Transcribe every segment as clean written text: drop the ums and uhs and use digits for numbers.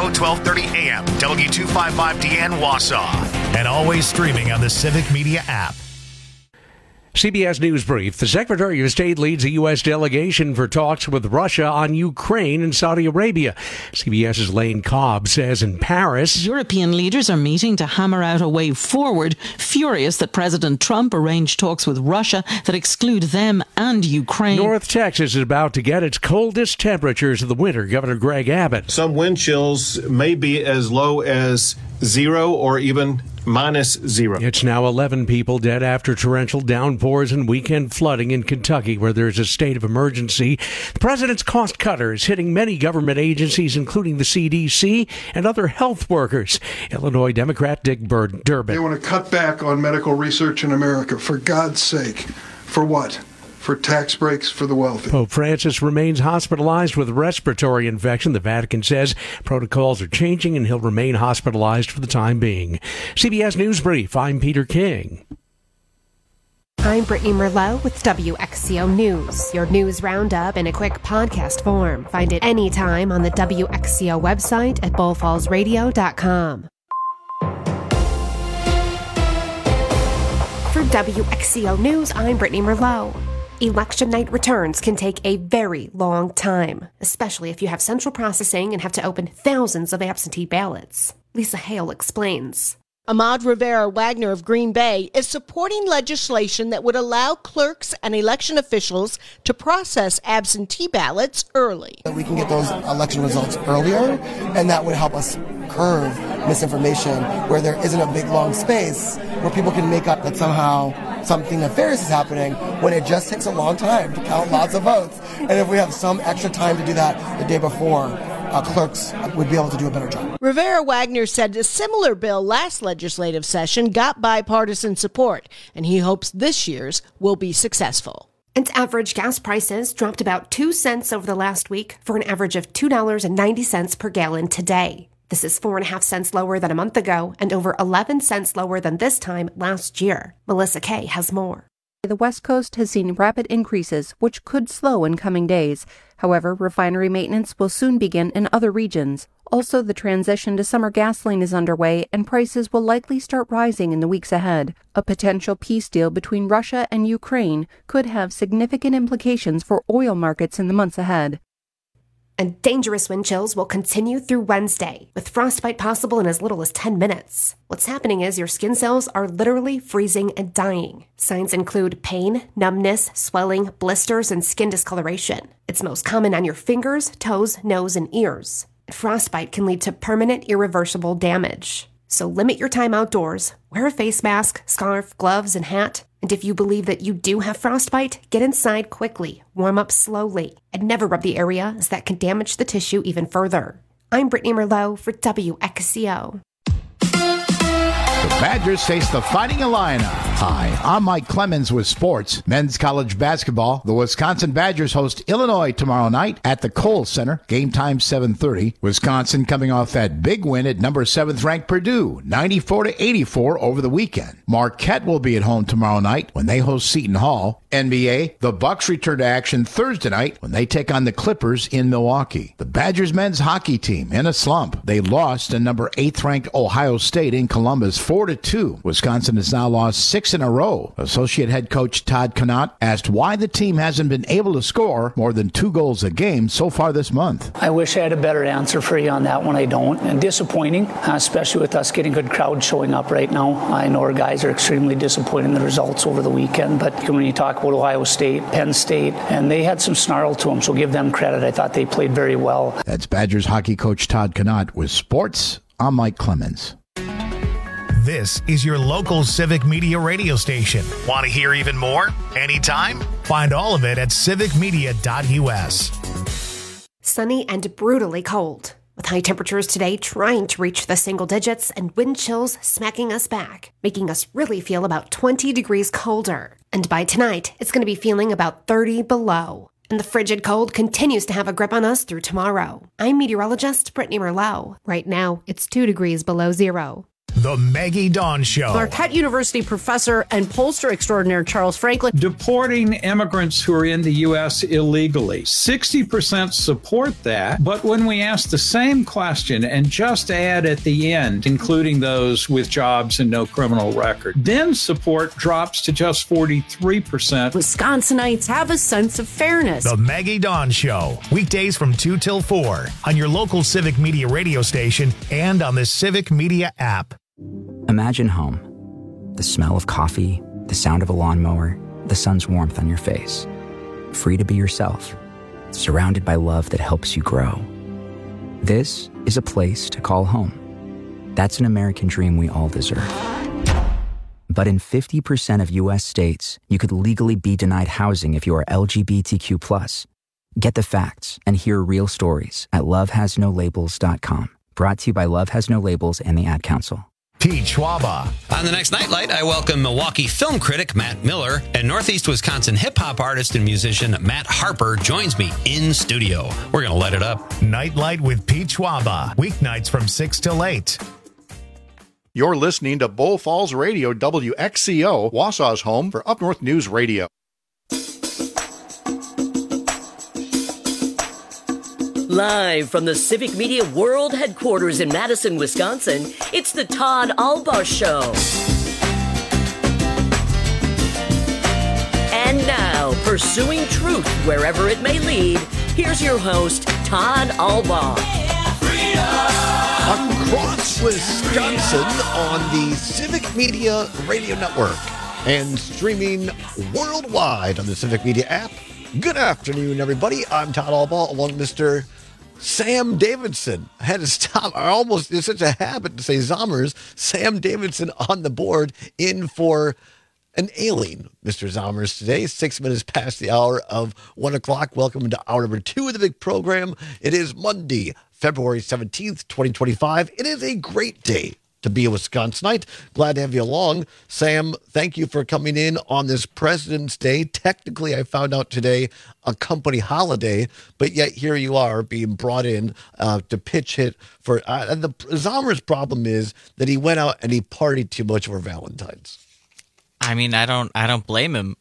1230 AM, W255DN Wausau. And always streaming on the Civic Media app. CBS News Brief. The Secretary of State leads a U.S. delegation for talks with Russia on Ukraine and Saudi Arabia. CBS's Lane Cobb says in Paris, European leaders are meeting to hammer out a way forward, furious that President Trump arranged talks with Russia that exclude them and Ukraine. North Texas is about to get its coldest temperatures of the winter. Governor Greg Abbott. Some wind chills may be as low as 0 or even -0. It's now 11 people dead after torrential downpours and weekend flooding in Kentucky, where there's a state of emergency. The president's cost cutter is hitting many government agencies, including the CDC and other health workers. Illinois Democrat Dick Durbin. They want to cut back on medical research in America. For God's sake. For what? For tax breaks for the wealthy. Pope Francis remains hospitalized with respiratory infection. The Vatican says protocols are changing and he'll remain hospitalized for the time being. CBS News Brief, I'm Peter King. I'm Brittany Merlot with WXCO News. Your news roundup in a quick podcast form. Find it anytime on the WXCO website at bullfallsradio.com. For WXCO News, I'm Brittany Merlot. Election night returns can take a very long time, especially if you have central processing and have to open thousands of absentee ballots. Lisa Hale explains. Ahmad Rivera-Wagner of Green Bay is supporting legislation that would allow clerks and election officials to process absentee ballots early. We can get those election results earlier, and that would help us curb misinformation where there isn't a big, long space where people can make up that somehow something nefarious is happening when it just takes a long time to count lots of votes. And if we have some extra time to do that the day before, clerks would be able to do a better job. Rivera-Wagner said a similar bill last legislative session got bipartisan support, and he hopes this year's will be successful. And average gas prices dropped about 2 cents over the last week for an average of $2.90 per gallon today. This is 4.5 cents lower than a month ago and over 11 cents lower than this time last year. Melissa Kay has more. The West Coast has seen rapid increases, which could slow in coming days. However, refinery maintenance will soon begin in other regions. Also, the transition to summer gasoline is underway, and prices will likely start rising in the weeks ahead. A potential peace deal between Russia and Ukraine could have significant implications for oil markets in the months ahead. And dangerous wind chills will continue through Wednesday, with frostbite possible in as little as 10 minutes. What's happening is your skin cells are literally freezing and dying. Signs include pain, numbness, swelling, blisters, and skin discoloration. It's most common on your fingers, toes, nose, and ears. Frostbite can lead to permanent, irreversible damage. So limit your time outdoors, wear a face mask, scarf, gloves, and hat. And if you believe that you do have frostbite, get inside quickly, warm up slowly, and never rub the area as that can damage the tissue even further. I'm Brittany Merlot for WXCO. The Badgers face the Fighting Illini. Hi, I'm Mike Clemens with sports. Men's college basketball. The Wisconsin Badgers host Illinois tomorrow night at the Kohl Center. Game time 7:30. Wisconsin coming off that big win at number 7th ranked Purdue, 94-84 over the weekend. Marquette will be at home tomorrow night when they host Seton Hall. NBA, the Bucks return to action Thursday night when they take on the Clippers in Milwaukee. The Badgers men's hockey team in a slump. They lost to number 8th ranked Ohio State in Columbus 4-2. Wisconsin has now lost 6 in a row. Associate head coach Todd Connaught asked why the team hasn't been able to score more than 2 goals a game so far this month. I wish I had a better answer for you on that one. I don't. And disappointing, especially with us getting good crowds showing up right now. I know our guys are extremely disappointed in the results over the weekend, but when you talk about Ohio State, Penn State, and they had some snarl to them, so give them credit. I thought they played very well. That's Badgers hockey coach Todd Connaught with sports. I'm Mike Clemens. This is your local Civic Media radio station. Want to hear even more? Anytime? Find all of it at civicmedia.us. Sunny and brutally cold, with high temperatures today trying to reach the single digits and wind chills smacking us back, making us really feel about 20 degrees colder. And by tonight, it's going to be feeling about 30 below. And the frigid cold continues to have a grip on us through tomorrow. I'm meteorologist Brittany Merlot. Right now, it's 2 degrees below zero. The Maggie Dawn Show. Marquette University professor and pollster extraordinaire Charles Franklin. Deporting immigrants who are in the U.S. illegally. 60% support that, but when we ask the same question and just add at the end, including those with jobs and no criminal record, then support drops to just 43%. Wisconsinites have a sense of fairness. The Maggie Dawn Show. Weekdays from 2 till 4 on your local Civic Media radio station and on the Civic Media app. Imagine home. The smell of coffee, the sound of a lawnmower, the sun's warmth on your face. Free to be yourself. Surrounded by love that helps you grow. This is a place to call home. That's an American dream we all deserve. But in 50% of U.S. states, you could legally be denied housing if you are LGBTQ+. Get the facts and hear real stories at lovehasnolabels.com. Brought to you by Love Has No Labels and the Ad Council. Pete Schwaba. On the next Nightlight, I welcome Milwaukee film critic Matt Miller, and Northeast Wisconsin hip-hop artist and musician Matt Harper joins me in studio. We're going to let it up. Nightlight with Pete Schwaba. Weeknights from 6 till 8. You're listening to Bull Falls Radio, WXCO, Wausau's home for Up North News Radio. Live from the Civic Media World Headquarters in Madison, Wisconsin, it's the Todd Albaugh Show. And now, pursuing truth wherever it may lead, here's your host, Todd Albaugh. Across Wisconsin on the Civic Media Radio Network and streaming worldwide on the Civic Media app. Good afternoon, everybody. I'm Todd Albaugh, along with Mr. Sam Davidson. I had to stop. It's such a habit to say Zommers. Sam Davidson on the board, in for an ailing Mr. Zommers today. 6 minutes past the hour of 1 o'clock. Welcome to hour number 2 of the big program. It is Monday, February 17th, 2025. It is a great day to be a Wisconsinite. Glad to have you along. Sam, thank you for coming in on this President's Day. Technically, I found out today, a company holiday, but yet here you are being brought in to pitch hit for... and the Zommer's problem is that he went out and he partied too much for Valentine's. I mean, I don't blame him.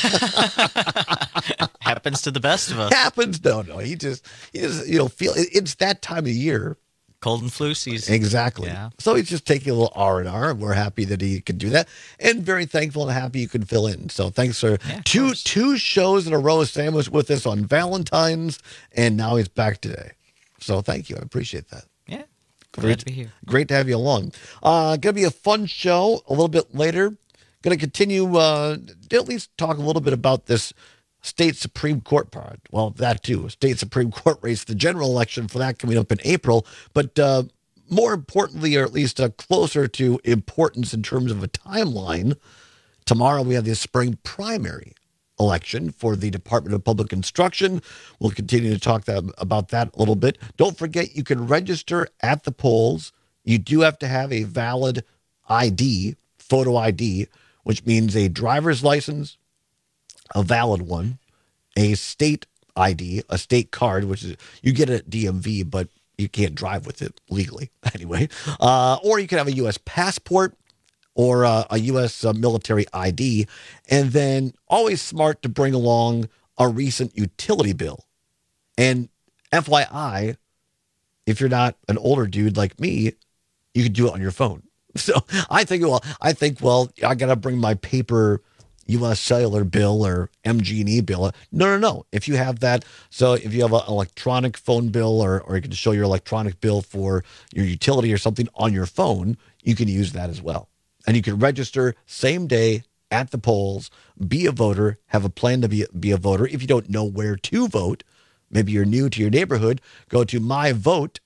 Happens to the best of us. Happens. No. He just feel it's that time of year. Cold and flu season. Exactly. Yeah. So he's just taking a little R&R. We're happy that he could do that, and very thankful and happy you could fill in. So thanks for two shows in a row. Sam was with us on Valentine's, and now he's back today. So thank you. I appreciate that. Yeah. Glad to be here. Great to have you along. Going to be a fun show a little bit later. Going to continue to at least talk a little bit about this state Supreme Court part. Well, that too. State Supreme Court race, the general election for that coming up in April. But more importantly, or at least closer to importance in terms of a timeline, tomorrow we have the spring primary election for the Department of Public Instruction. We'll continue to talk about that a little bit. Don't forget, you can register at the polls. You do have to have a valid ID, photo ID, which means a driver's license, a valid one, a state ID, a state card, which is, you get it at DMV, but you can't drive with it legally anyway. Or you can have a U.S. passport or a U.S. military ID. And then always smart to bring along a recent utility bill. And FYI, if you're not an older dude like me, you can do it on your phone. So I think, I got to bring my paper U.S. cellular bill or MG&E bill. No. If you have that, so if you have an electronic phone bill or you can show your electronic bill for your utility or something on your phone, you can use that as well. And you can register same day at the polls, be a voter, have a plan to be a voter. If you don't know where to vote, maybe you're new to your neighborhood, go to myvote.wi.gov,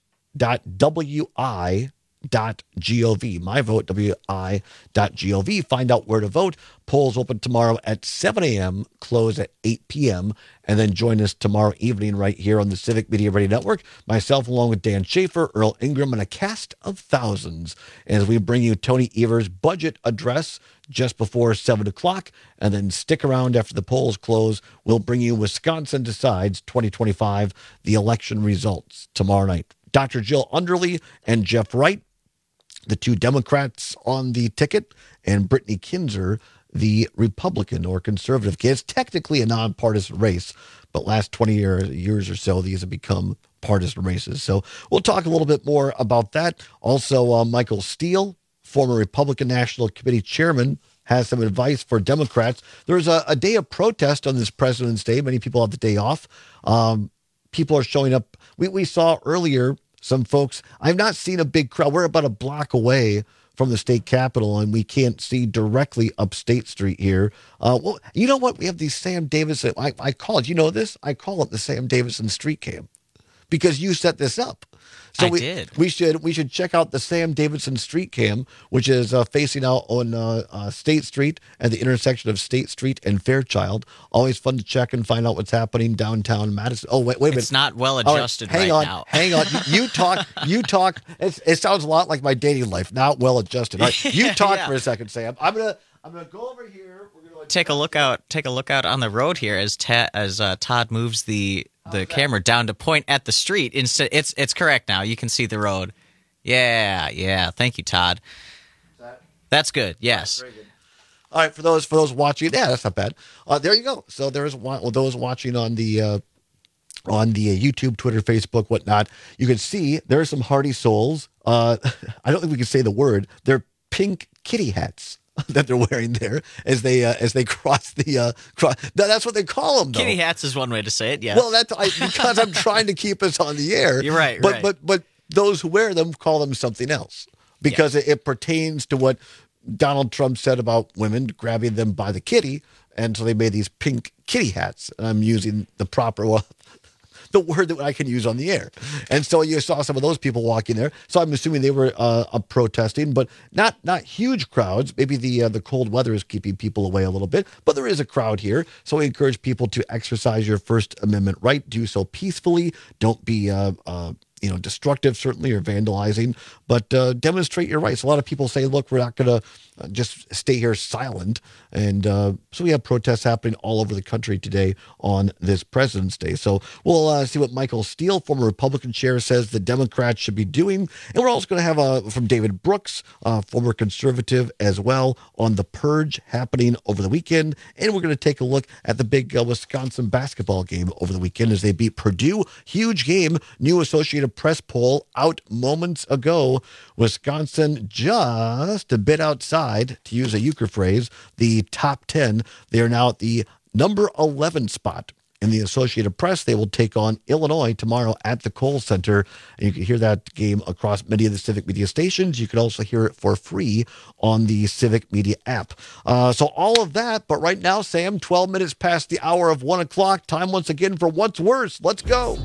myvote.wi.gov. Find out where to vote. Polls open tomorrow at 7 a.m., close at 8 p.m., and then join us tomorrow evening right here on the Civic Media Radio Network. Myself, along with Dan Schaefer, Earl Ingram, and a cast of thousands as we bring you Tony Evers' budget address just before 7 o'clock, and then stick around after the polls close. We'll bring you Wisconsin Decides 2025, the election results tomorrow night. Dr. Jill Underly and Jeff Wright the two Democrats on the ticket, and Brittany Kinzer, the Republican or conservative. It's technically a nonpartisan race, but last 20 years or so, these have become partisan races. So we'll talk a little bit more about that. Also, Michael Steele, former Republican National Committee chairman, has some advice for Democrats. There's a day of protest on this President's Day. Many people have the day off. People are showing up. We saw earlier some folks. I've not seen a big crowd. We're about a block away from the state capitol, and we can't see directly up State Street here. Well, you know what? We have the Sam Davison. I call it, you know this? I call it the Sam Davison Street Cam because you set this up. So I did. We should check out the Sam Davidson Street Cam, which is facing out on State Street at the intersection of State Street and Fairchild. Always fun to check and find out what's happening downtown Madison. Oh, wait a minute. It's not well adjusted right now. Hang on. You talk. It sounds a lot like my dating life. Not well adjusted. Right? You talk for a second, Sam. I'm gonna go over here. We're gonna take a look out on the road here as Todd moves the camera down to point at the street. Instead, it's correct now. You can see the road. Yeah. Thank you, Todd. That's good. Yes. Very good. All right, for those watching, yeah, that's not bad. There you go. So there's those watching on the YouTube, Twitter, Facebook, whatnot. You can see there are some hardy souls. I don't think we can say the word. They're pink kitty hats that they're wearing there as they cross the cross. That's what they call them, though. Kitty hats is one way to say it. Yeah. Well, because I'm trying to keep us on the air. You're right. But those who wear them call them something else because it pertains to what Donald Trump said about women grabbing them by the kitty, and so they made these pink kitty hats. And I'm using the proper one. The word that I can use on the air. And so you saw some of those people walking there. So I'm assuming they were protesting, but not huge crowds. Maybe the cold weather is keeping people away a little bit, but there is a crowd here. So we encourage people to exercise your First Amendment right. Do so peacefully. Don't be destructive, certainly, or vandalizing, but demonstrate your rights. A lot of people say, look, we're not going to just stay here silent. And so we have protests happening all over the country today on this President's Day. So we'll see what Michael Steele, former Republican chair, says the Democrats should be doing. And we're also going to have from David Brooks, former conservative as well, on the purge happening over the weekend. And we're going to take a look at the big Wisconsin basketball game over the weekend as they beat Purdue. Huge game. New Associated Press poll out moments ago. Wisconsin just a bit outside, to use a euchre phrase, the top 10. They are now at the number 11 spot in the Associated Press. They will take on Illinois tomorrow at the Kohl Center. And you can hear that game across many of the Civic Media stations. You can also hear it for free on the Civic Media app. So all of that. But right now, Sam, 12 minutes past the hour of 1 o'clock. Time once again for What's Worse. Let's go.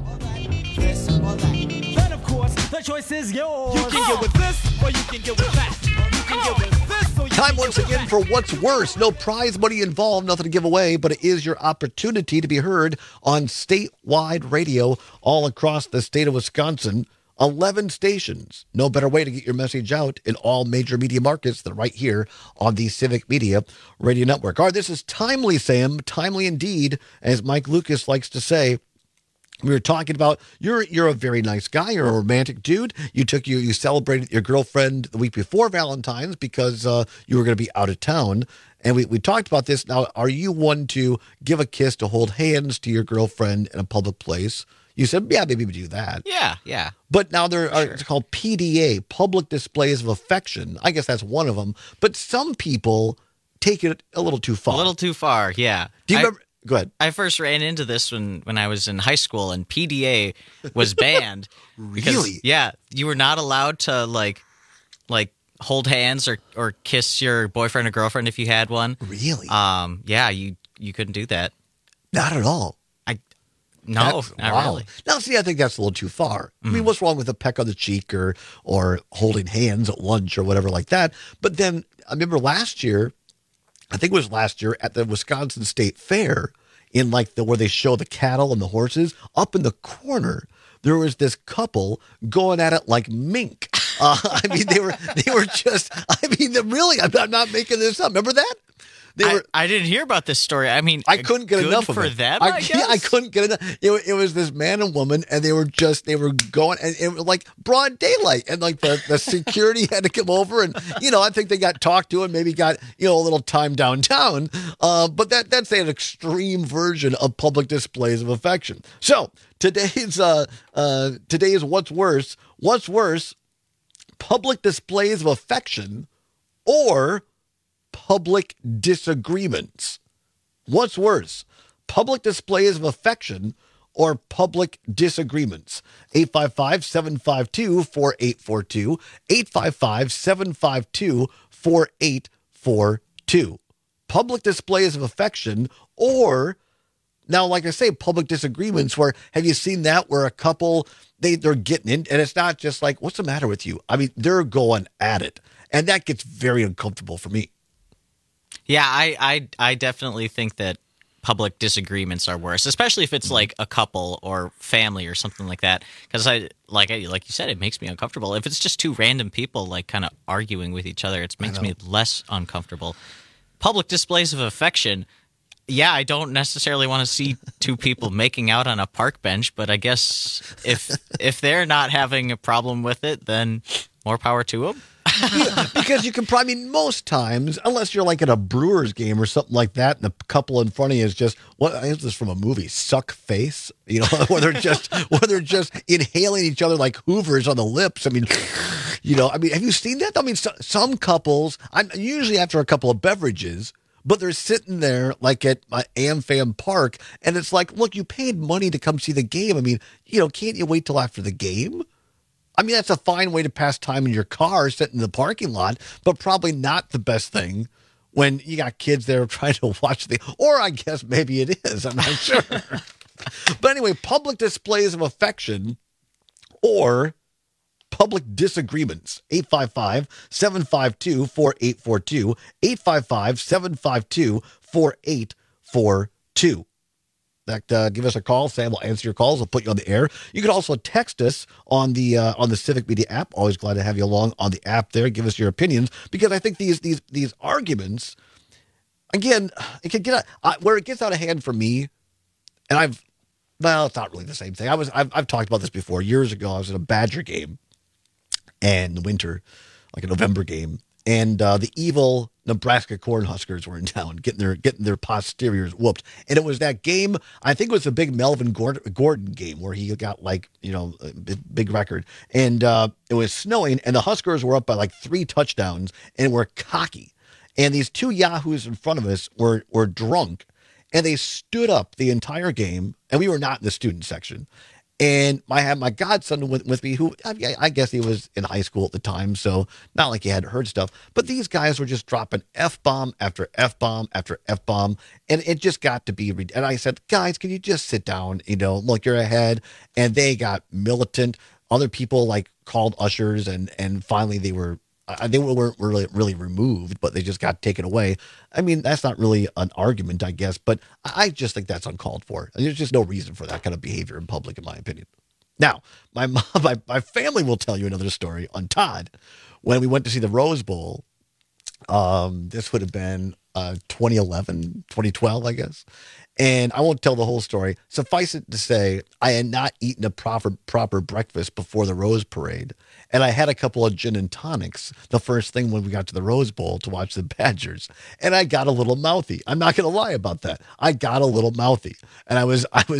The choice is yours. You can get with this or you can get with that. You can get with this or you Time once again for What's Worse. No prize money involved, nothing to give away, but it is your opportunity to be heard on statewide radio all across the state of Wisconsin. 11 stations. No better way to get your message out in all major media markets than right here on the Civic Media Radio Network. All right, this is timely, Sam. Timely indeed, as Mike Lucas likes to say. We were talking about you're a very nice guy. You're a romantic dude. You celebrated your girlfriend the week before Valentine's because you were going to be out of town. And we talked about this. Now, are you one to give a kiss, to hold hands to your girlfriend in a public place? You said, yeah, maybe we do that. Yeah. But now it's called PDA, public displays of affection. I guess that's one of them. But some people take it a little too far. A little too far, yeah. Do you remember? Go ahead. I first ran into this when I was in high school, and PDA was banned. Really? Yeah, you were not allowed to like hold hands or kiss your boyfriend or girlfriend if you had one. Really? Yeah, you couldn't do that. Not at all. Not really. Now, see, I think that's a little too far. I mean, what's wrong with a peck on the cheek or holding hands at lunch or whatever like that? But then I remember last year, I think it was last year at the Wisconsin State Fair, in where they show the cattle and the horses, up in the corner, there was this couple going at it like mink. I mean, they were just, really, I'm not making this up. Remember that? I didn't hear about this story. I mean, I couldn't get enough of it. Good for them, I guess. I couldn't get enough. It was this man and woman, and they were going, and it was like broad daylight, and like the security had to come over, and I think they got talked to and maybe got a little time downtown. But that's an extreme version of public displays of affection. So today's what's worse? What's worse? Public displays of affection or public disagreements? What's worse? Public displays of affection or public disagreements? 855-752-4842. 855-752-4842. Public displays of affection or, now, like I say, public disagreements where, have you seen that where a couple, they're getting in, and it's not just like, what's the matter with you? I mean, they're going at it. And that gets very uncomfortable for me. Yeah, I definitely think that public disagreements are worse, especially if it's like a couple or family or something like that. Because like you said, it makes me uncomfortable. If it's just two random people like kind of arguing with each other, it makes me less uncomfortable. Public displays of affection. Yeah, I don't necessarily want to see two people making out on a park bench, but I guess if they're not having a problem with it, then more power to them. Yeah, because you can probably, most times, unless you're like at a Brewers game or something like that, and the couple in front of you is just, what is this from a movie? Suck face, where they're just inhaling each other like Hoovers on the lips. I mean, have you seen that? I mean, some couples, usually after a couple of beverages, but they're sitting there like at AmFam Park, and it's like, look, you paid money to come see the game. I mean, can't you wait till after the game? I mean, that's a fine way to pass time in your car, sitting in the parking lot, but probably not the best thing when you got kids there trying to watch or I guess maybe it is, I'm not sure. But anyway, public displays of affection or public disagreements. 855-752-4842. 855-752-4842. Give us a call. Sam will answer your calls. We'll put you on the air. You can also text us on the Civic Media app. Always glad to have you along on the app there. Give us your opinions, because I think these arguments, again, it can get where it gets out of hand for me. And it's not really the same thing. I've talked about this before. Years ago, I was at a Badger game, and in the winter, like a November game, and the evil Nebraska Cornhuskers were in town, getting their posteriors whooped. And it was that game, I think it was the big Melvin Gordon game where he got a big record. And it was snowing, and the Huskers were up by like 3 touchdowns and were cocky. And these two yahoos in front of us were drunk, and they stood up the entire game, and we were not in the student section. And I had my godson with me, who I guess he was in high school at the time, so not like he had heard stuff. But these guys were just dropping F-bomb after F-bomb after F-bomb, and it just got to be. And I said, guys, can you just sit down? Look, you're ahead. And they got militant. Other people called ushers, and finally they weren't really removed, but they just got taken away. I mean, that's not really an argument, I guess, but I just think that's uncalled for. There's just no reason for that kind of behavior in public, in my opinion. Now, my family will tell you another story on Todd. When we went to see the Rose Bowl, this would have been 2011, 2012, I guess. And I won't tell the whole story. Suffice it to say, I had not eaten a proper breakfast before the Rose Parade. And I had a couple of gin and tonics the first thing when we got to the Rose Bowl to watch the Badgers. And I got a little mouthy. I'm not going to lie about that. I got a little mouthy. And I was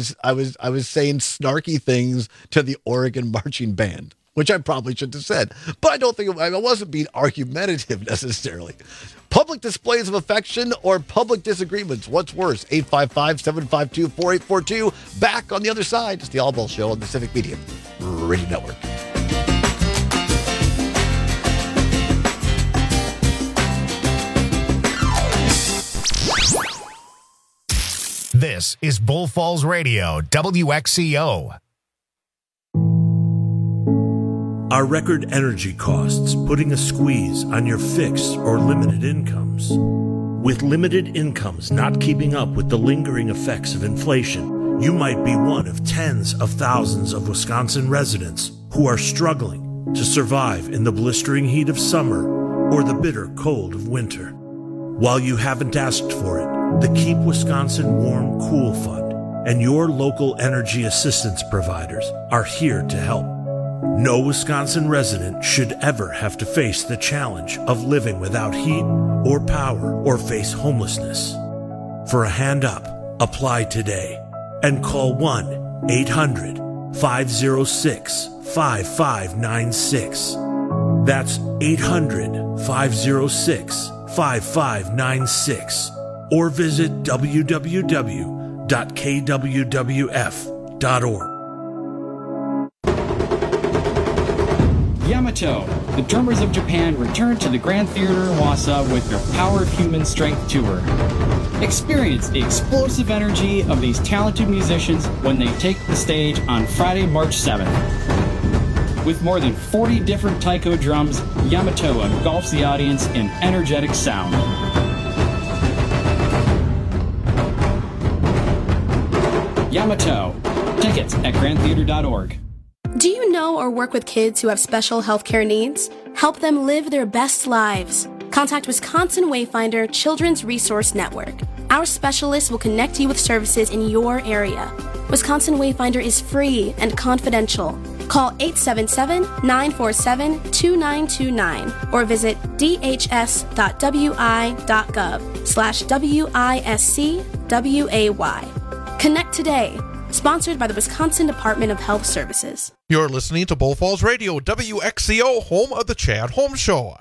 saying snarky things to the Oregon marching band, which I probably shouldn't have said. But I wasn't being argumentative necessarily. Public displays of affection or public disagreements? What's worse? 855-752-4842. Back on the other side. It's the All Ball Show on the Civic Media Radio Network. This is Bull Falls Radio, WXCO. Are record energy costs putting a squeeze on your fixed or limited incomes? With limited incomes not keeping up with the lingering effects of inflation, you might be one of tens of thousands of Wisconsin residents who are struggling to survive in the blistering heat of summer or the bitter cold of winter. While you haven't asked for it, the Keep Wisconsin Warm Cool Fund and your local energy assistance providers are here to help. No Wisconsin resident should ever have to face the challenge of living without heat or power or face homelessness. For a hand up, apply today and call 1-800-506-5596. That's 800-506-5596. Or visit www.kwwf.org. Yamato, the Drummers of Japan, return to the Grand Theater in Wausau with their Power of Human Strength tour. Experience the explosive energy of these talented musicians when they take the stage on Friday, March 7th. With more than 40 different taiko drums, Yamato engulfs the audience in energetic sound. Yamato. Tickets at grandtheater.org. Do you know or work with kids who have special healthcare needs? Help them live their best lives. Contact Wisconsin Wayfinder Children's Resource Network. Our specialists will connect you with services in your area. Wisconsin Wayfinder is free and confidential. Call 877-947-2929 or visit dhs.wi.gov/WISCWAY. Connect today. Sponsored by the Wisconsin Department of Health Services. You're listening to Bull Falls Radio, WXCO, home of the Chad Holmes Show.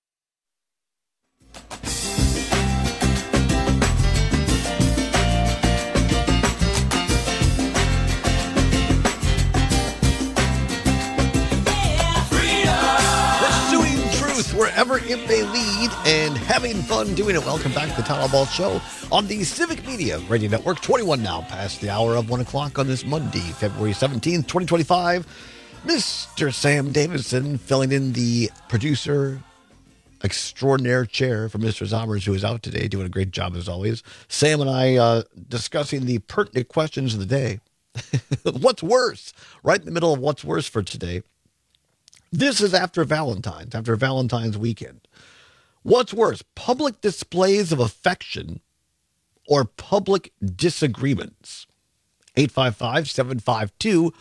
Wherever it may lead, and having fun doing it. Welcome back to the Town Hall Ball Show on the Civic Media Radio Network. 21 now past the hour of 1 o'clock on this Monday, February 17th, 2025. Mr. Sam Davidson filling in the producer extraordinaire chair for Mr. Zommers, who is out today, doing a great job as always. Sam and I discussing the pertinent questions of the day. What's worse? Right in the middle of what's worse for today. This is after Valentine's weekend. What's worse, public displays of affection or public disagreements? 855-752-4842,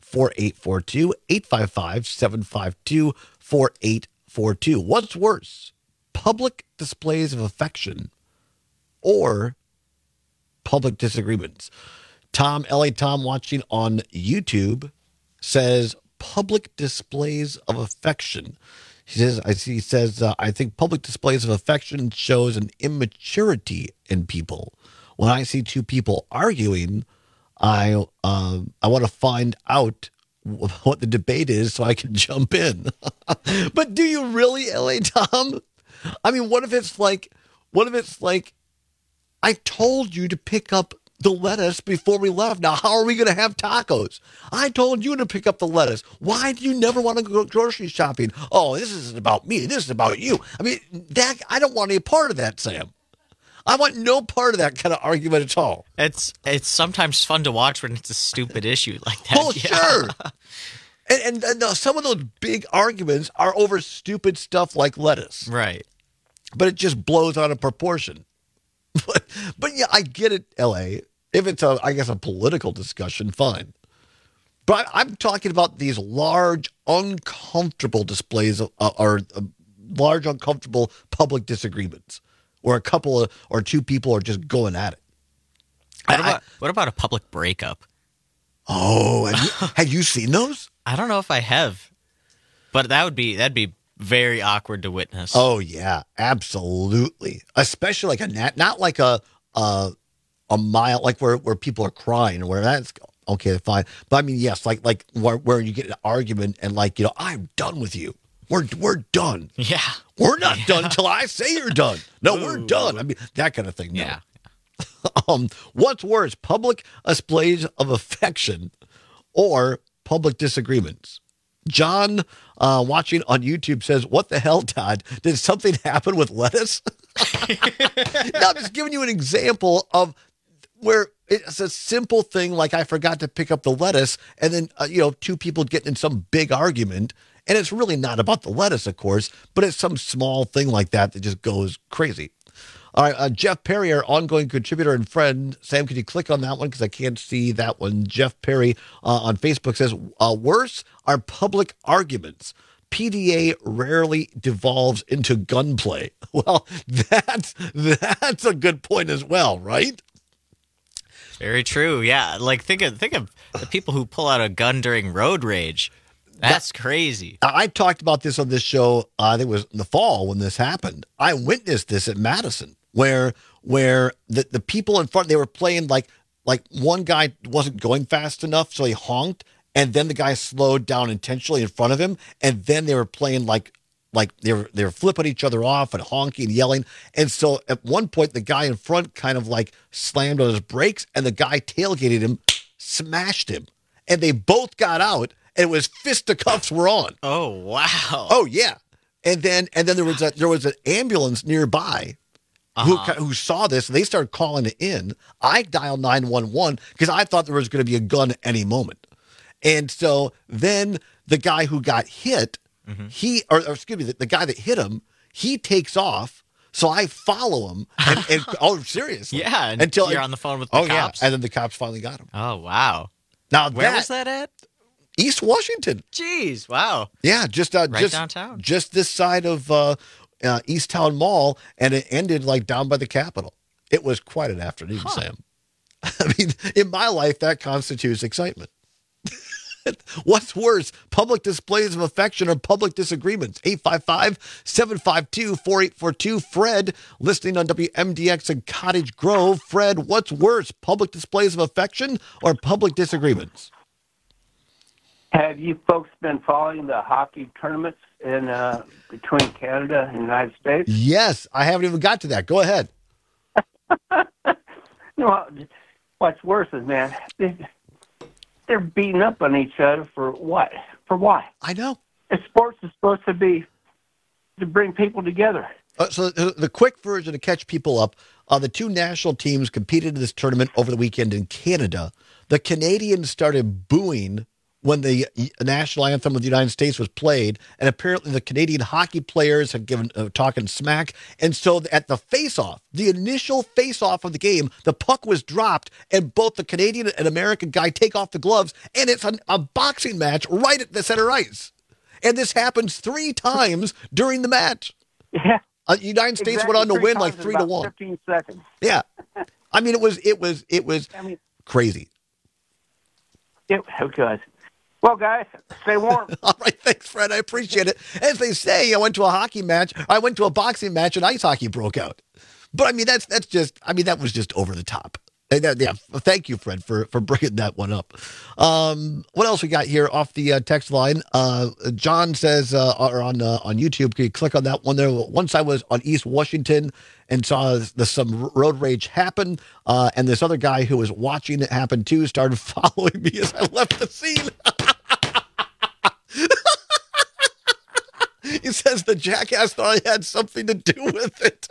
855-752-4842. What's worse, public displays of affection or public disagreements? Tom, L.A. Tom, watching on YouTube, says public displays of affection. He says, I think public displays of affection shows an immaturity in people. When I see two people arguing, I want to find out what the debate is so I can jump in. But do you really, L.A. Tom? I mean, what if it's like, I told you to pick up the lettuce before we left. Now, how are we going to have tacos? I told you to pick up the lettuce. Why do you never want to go grocery shopping? Oh, this isn't about me. This is about you. I mean, that I don't want any part of that, Sam. I want no part of that kind of argument at all. It's sometimes fun to watch when it's a stupid issue like that. Oh, sure. And some of those big arguments are over stupid stuff like lettuce. Right. But it just blows out of proportion. But yeah, I get it, L.A. If it's a political discussion, fine. But I'm talking about these large, uncomfortable displays or large, uncomfortable public disagreements where a couple or two people are just going at it. What about a public breakup? Oh, have you seen those? I don't know if I have, but that'd be very awkward to witness. Oh yeah, absolutely. Especially like not like a mile, like where people are crying or where that's okay, fine. But I mean, yes, like where you get an argument and like, I'm done with you. We're done. Yeah, we're not done until I say you're done. No, we're done. I mean, that kind of thing. No. Yeah. What's worse, public displays of affection or public disagreements? John, watching on YouTube, says, what the hell, Todd? Did something happen with lettuce? No, I'm just giving you an example of where it's a simple thing like I forgot to pick up the lettuce and then, two people getting in some big argument. And it's really not about the lettuce, of course, but it's some small thing like that just goes crazy. All right, Jeff Perry, our ongoing contributor and friend. Sam, can you click on that one? Because I can't see that one. Jeff Perry on Facebook says, worse are public arguments. PDA rarely devolves into gunplay. Well, that's a good point as well, right? Very true. Yeah, like think of the people who pull out a gun during road rage. That's crazy. Oh wow! Oh yeah, and then there was an ambulance nearby. Who saw this, and they started calling it in. I dialed 911 because I thought there was going to be a gun at any moment. And so then the guy who got hit, the guy that hit him, he takes off. So I follow him, and oh, seriously. Yeah, until you're on the phone with the cops. Yeah, and then the cops finally got him. Oh, wow. Now, where was that at? East Washington. Jeez, wow. Yeah, just downtown. Just this side of East Town Mall, and it ended like down by the Capitol. It was quite an afternoon, Sam. I mean, in my life, that constitutes excitement. What's worse, public displays of affection or public disagreements? 855-752-4842. Fred, listening on WMDX in Cottage Grove. Fred, what's worse, public displays of affection or public disagreements? Have you folks been following the hockey tournaments in between Canada and the United States? Yes, I haven't even got to that. Go ahead. No, what's worse is, man, they're beating up on each other for what? For why? I know. Sports is supposed to be to bring people together. So the quick version to catch people up, the two national teams competed in this tournament over the weekend in Canada. The Canadians started booing when the national anthem of the United States was played, and apparently the Canadian hockey players had given talking smack. And so at the face-off, the initial face-off of the game, the puck was dropped, and both the Canadian and American guy take off the gloves, and it's a boxing match right at the center ice. And this happens 3 times during the match. Yeah. United States went on to win like 3-1. 15 seconds. Yeah. I mean, it was crazy. It was. Well, guys, stay warm. All right, thanks, Fred. I appreciate it. As they say, I went to a boxing match, and ice hockey broke out. But I mean, that was just over the top. Yeah, thank you, Fred, for bringing that one up. What else we got here off the text line? John says, or on YouTube, can you click on that one there? Once I was on East Washington and saw some road rage happen, and this other guy who was watching it happen too started following me as I left the scene. He says the jackass thought I had something to do with it.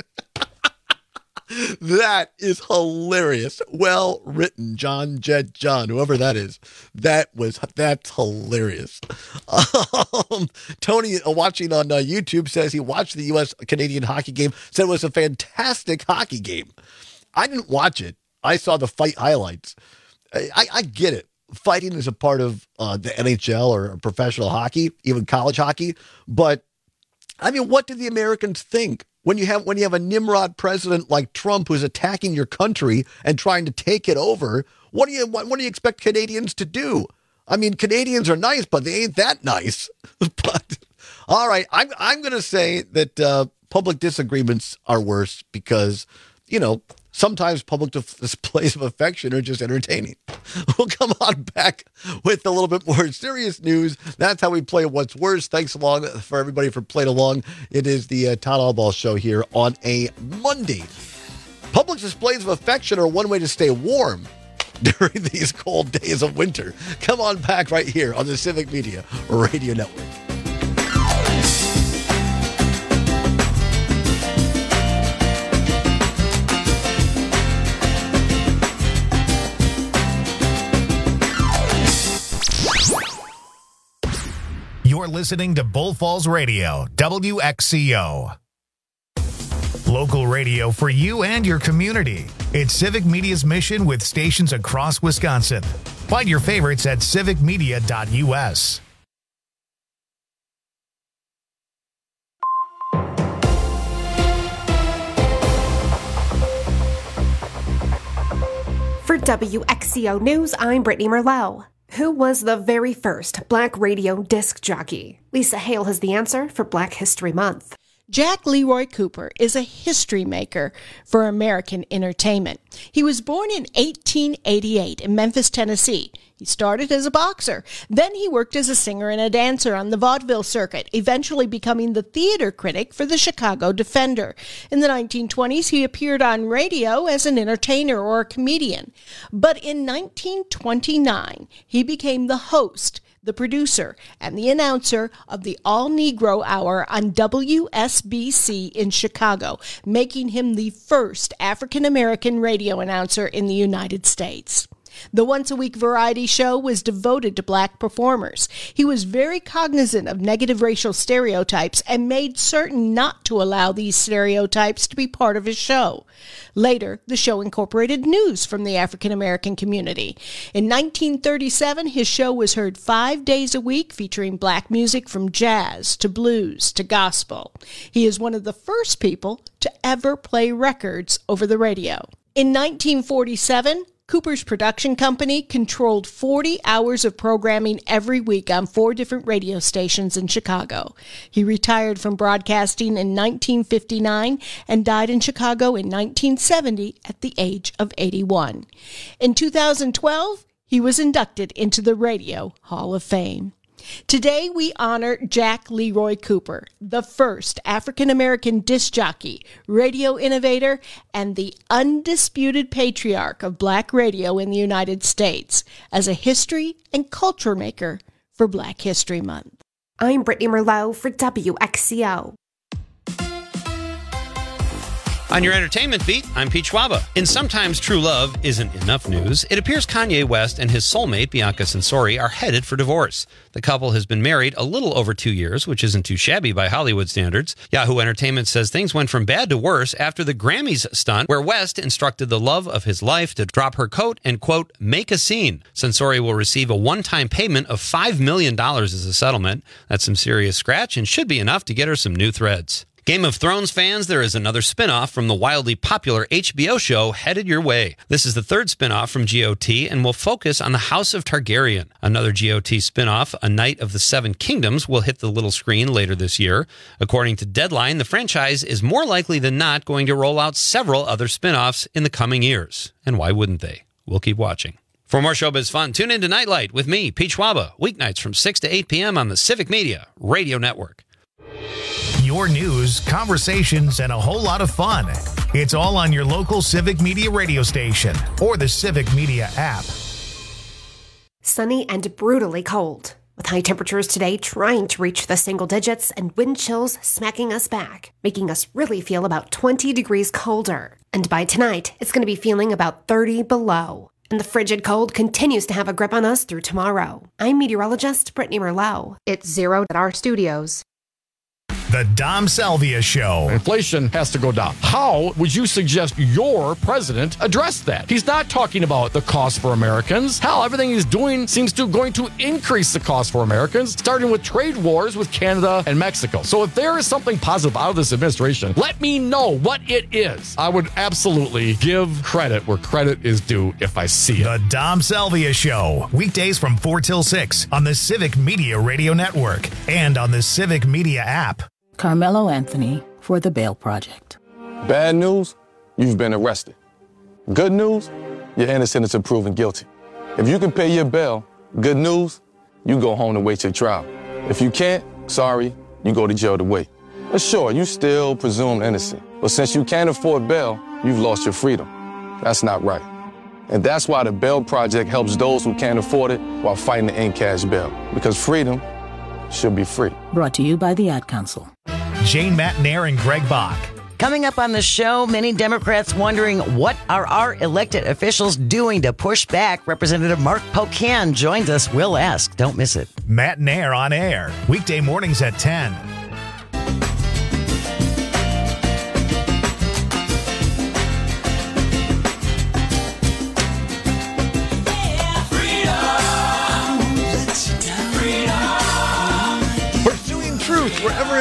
That is hilarious. Well written, John, whoever that is. That's hilarious. Tony, watching on YouTube, says he watched the U.S.-Canadian hockey game, said it was a fantastic hockey game. I didn't watch it. I saw the fight highlights. I get it. Fighting is a part of the NHL or professional hockey, even college hockey. But, I mean, what do the Americans think? When you have a Nimrod president like Trump who's attacking your country and trying to take it over, what do you expect Canadians to do? I mean, Canadians are nice, but they ain't that nice. But all right, I'm going to say that public disagreements are worse because, sometimes public displays of affection are just entertaining. We'll come on back with a little bit more serious news. That's how we play What's Worse. Thanks for everybody for playing along. It is the Todd Allball Show here on a Monday. Public displays of affection are one way to stay warm during these cold days of winter. Come on back right here on the Civic Media Radio Network. You're listening to Bull Falls Radio, WXCO. Local radio for you and your community. It's Civic Media's mission with stations across Wisconsin. Find your favorites at civicmedia.us. For WXCO News, I'm Brittany Merlot. Who was the very first Black radio disc jockey? Lisa Hale has the answer for Black History Month. Jack Leroy Cooper is a history maker for American entertainment. He was born in 1888 in Memphis, Tennessee. He started as a boxer. Then he worked as a singer and a dancer on the vaudeville circuit, eventually becoming the theater critic for the Chicago Defender. In the 1920s, he appeared on radio as an entertainer or a comedian. But in 1929, he became the host, the producer, and the announcer of the All-Negro Hour on WSBC in Chicago, making him the first African-American radio announcer in the United States. The once-a-week variety show was devoted to black performers. He was very cognizant of negative racial stereotypes and made certain not to allow these stereotypes to be part of his show. Later, the show incorporated news from the African-American community. In 1937, his show was heard 5 days a week, featuring black music from jazz to blues to gospel. He is one of the first people to ever play records over the radio. In 1947, Cooper's production company controlled 40 hours of programming every week on 4 different radio stations in Chicago. He retired from broadcasting in 1959 and died in Chicago in 1970 at the age of 81. In 2012, he was inducted into the Radio Hall of Fame. Today, we honor Jack Leroy Cooper, the first African-American disc jockey, radio innovator, and the undisputed patriarch of black radio in the United States, as a history and culture maker for Black History Month. I'm Brittany Merlot for WXCO. On your entertainment beat, I'm Pete Schwaba. In Sometimes True Love Isn't Enough news, it appears Kanye West and his soulmate, Bianca Censori, are headed for divorce. The couple has been married a little over 2 years, which isn't too shabby by Hollywood standards. Yahoo Entertainment says things went from bad to worse after the Grammys stunt, where West instructed the love of his life to drop her coat and, quote, make a scene. Censori will receive a one-time payment of $5 million as a settlement. That's some serious scratch and should be enough to get her some new threads. Game of Thrones fans, there is another spin-off from the wildly popular HBO show headed your way. This is the third spin-off from GOT and will focus on the House of Targaryen. Another GOT spin-off, A Knight of the Seven Kingdoms, will hit the little screen later this year. According to Deadline, the franchise is more likely than not going to roll out several other spin-offs in the coming years. And why wouldn't they? We'll keep watching. For more showbiz fun, tune in to Nightlight with me, Pete Schwaba, weeknights from 6 to 8 p.m. on the Civic Media Radio Network. Your news, conversations, and a whole lot of fun. It's all on your local Civic Media radio station or the Civic Media app. Sunny and brutally cold, with high temperatures today trying to reach the single digits and wind chills smacking us back, making us really feel about 20 degrees colder. And by tonight, it's going to be feeling about 30 below. And the frigid cold continues to have a grip on us through tomorrow. I'm meteorologist Brittany Merlot. It's 0 at our studios. The Dom Salvia Show. Inflation has to go down. How would you suggest your president address that? He's not talking about the cost for Americans. Hell, everything he's doing seems to going to increase the cost for Americans, starting with trade wars with Canada and Mexico. So if there is something positive out of this administration, let me know what it is. I would absolutely give credit where credit is due if I see it. The Dom Salvia Show. Weekdays from 4 till 6 on the Civic Media Radio Network and on the Civic Media app. Carmelo Anthony for the Bail Project. Bad news, you've been arrested. Good news, you're innocent until proven guilty. If you can pay your bail, good news, you go home to wait your trial. If you can't, sorry, you go to jail to wait. But sure, you still presumed innocent. But since you can't afford bail, you've lost your freedom. That's not right. And that's why the Bail Project helps those who can't afford it while fighting to end cash bail. Because freedom should be free. Brought to you by the Ad Council. Jane Matnair and Greg Bach. Coming up on the show, many Democrats wondering what are our elected officials doing to push back. Representative Mark Pocan joins us. We'll ask. Don't miss it. Matnair on air. Weekday mornings at 10.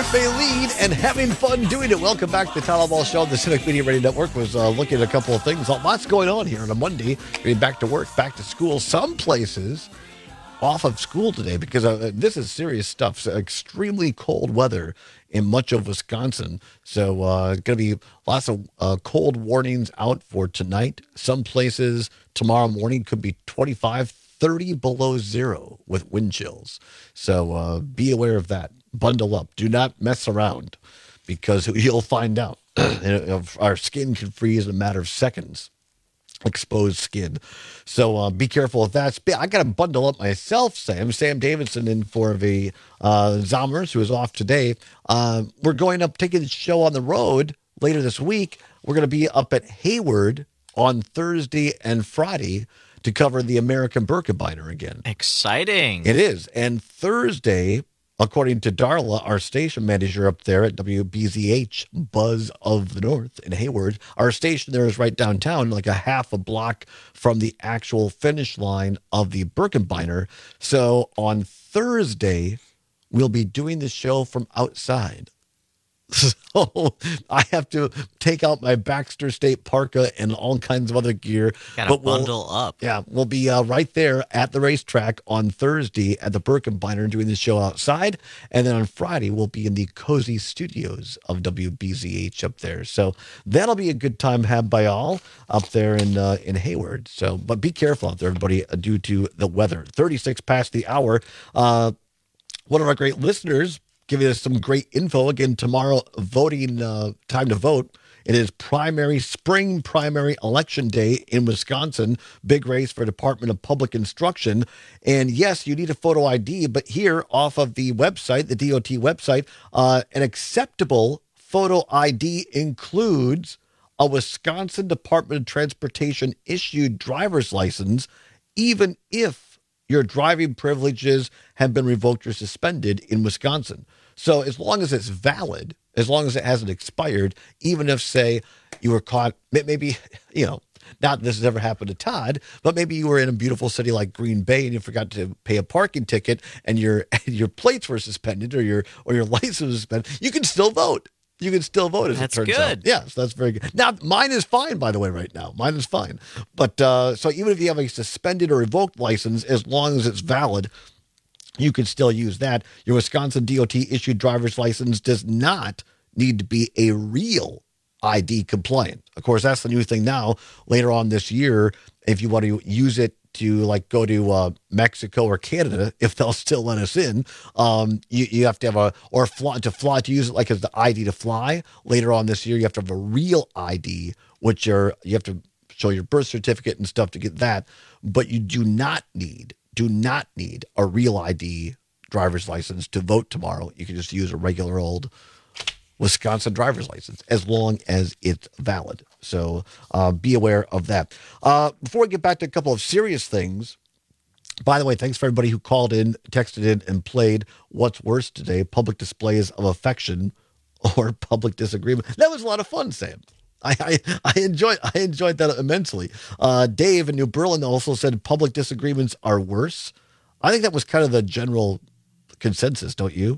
Cafe Lead and having fun doing it. Welcome back to the Town Hall Ball Show. The Civic Media Radio Network was looking at a couple of things. Lots going on here on a Monday. Getting back to work, back to school. Some places off of school today because this is serious stuff. So extremely cold weather in much of Wisconsin. So going to be lots of cold warnings out for tonight. Some places tomorrow morning could be 25, 30 below zero with wind chills. So be aware of that. Bundle up. Do not mess around because you'll find out. Our skin can freeze in a matter of seconds. Exposed skin. So be careful of that. I got to bundle up myself, Sam. Sam Davidson in for the Zommers, who is off today. We're going up, taking the show on the road later this week. We're going to be up at Hayward on Thursday and Friday to cover the American Birkebeiner again. Exciting. It is. And Thursday, according to Darla, our station manager up there at WBZH, Buzz of the North in Hayward, our station there is right downtown, like a half a block from the actual finish line of the Birkebeiner. So on Thursday, we'll be doing the show from outside. So I have to take out my Baxter State parka and all kinds of other gear. Gotta bundle up. Yeah, we'll be right there at the racetrack on Thursday at the Birkebeiner doing the show outside. And then on Friday, we'll be in the cozy studios of WBZH up there. So that'll be a good time had by all up there in Hayward. So, but be careful out there, everybody, due to the weather. 36 past the hour. One of our great listeners giving us some great info. Again, tomorrow, voting time to vote. It is spring primary election day in Wisconsin. Big race for Department of Public Instruction. And yes, you need a photo ID, but here off of the website, the DOT website, an acceptable photo ID includes a Wisconsin Department of Transportation issued driver's license, even if your driving privileges have been revoked or suspended in Wisconsin. So as long as it's valid, as long as it hasn't expired, even if, say, you were caught, maybe, not this has ever happened to Todd, but maybe you were in a beautiful city like Green Bay and you forgot to pay a parking ticket and your plates were suspended or your license was suspended, you can still vote. You can still vote, as it turns out. That's good. Yes, that's very good. Now, mine is fine, by the way, right now. Mine is fine. But so even if you have a suspended or revoked license, as long as it's valid, you can still use that. Your Wisconsin DOT-issued driver's license does not need to be a real ID compliant. Of course, that's the new thing now. Later on this year, if you want to use it to go to Mexico or Canada, if they'll still let us in, you have to have to use it like as the ID to fly. Later on this year, you have to have a real ID, which you have to show your birth certificate and stuff to get that. But you do not need a real ID driver's license to vote tomorrow. You can just use a regular old Wisconsin driver's license as long as it's valid. So be aware of that. Before we get back to a couple of serious things, by the way, thanks for everybody who called in, texted in, and played What's Worse today, public displays of affection or public disagreement. That was a lot of fun, Sam. I enjoyed that immensely. Dave in New Berlin also said public disagreements are worse. I think that was kind of the general consensus, don't you?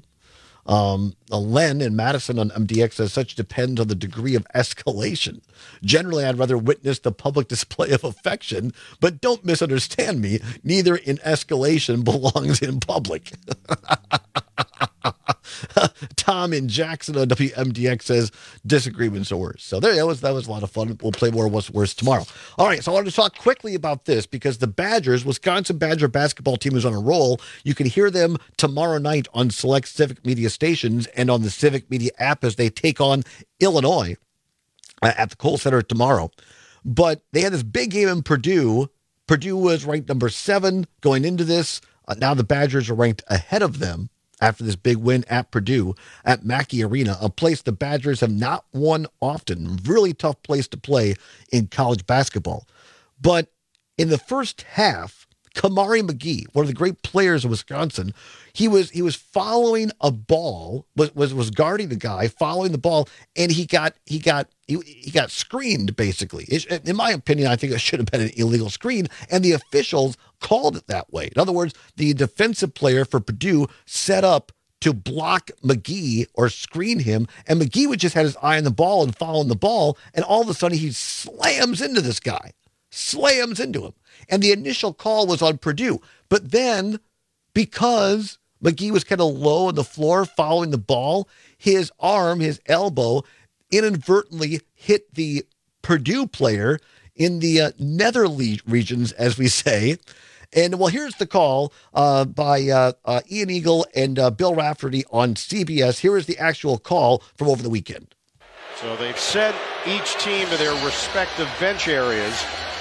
Len in Madison on MDX says such depends on the degree of escalation. Generally, I'd rather witness the public display of affection, but don't misunderstand me. Neither in escalation belongs in public. Tom in Jackson on WMDX says disagreements are worse. So that was a lot of fun. We'll play more What's Worse tomorrow. All right, so I wanted to talk quickly about this because the Wisconsin Badger basketball team is on a roll. You can hear them tomorrow night on select Civic Media stations and on the Civic Media app as they take on Illinois at the Kohl Center tomorrow. But they had this big game in Purdue. Purdue was ranked number 7 going into this. Now the Badgers are ranked ahead of them after this big win at Purdue at Mackey Arena, a place the Badgers have not won often. Really tough place to play in college basketball. But in the first half, Kamari McGee, one of the great players of Wisconsin, he was following a ball, was guarding the guy, following the ball, and he got screened, basically. In my opinion, I think it should have been an illegal screen, and the officials called it that way. In other words, the defensive player for Purdue set up to block McGee or screen him, and McGee would just have his eye on the ball and following the ball, and all of a sudden he slams into this guy. Slams into him. And the initial call was on Purdue. But then, because McGee was kind of low on the floor following the ball, his arm, his elbow, inadvertently hit the Purdue player in the nether regions, as we say. And, well, here's the call by Ian Eagle and Bill Raftery on CBS. Here is the actual call from over the weekend. So they've sent each team to their respective bench areas.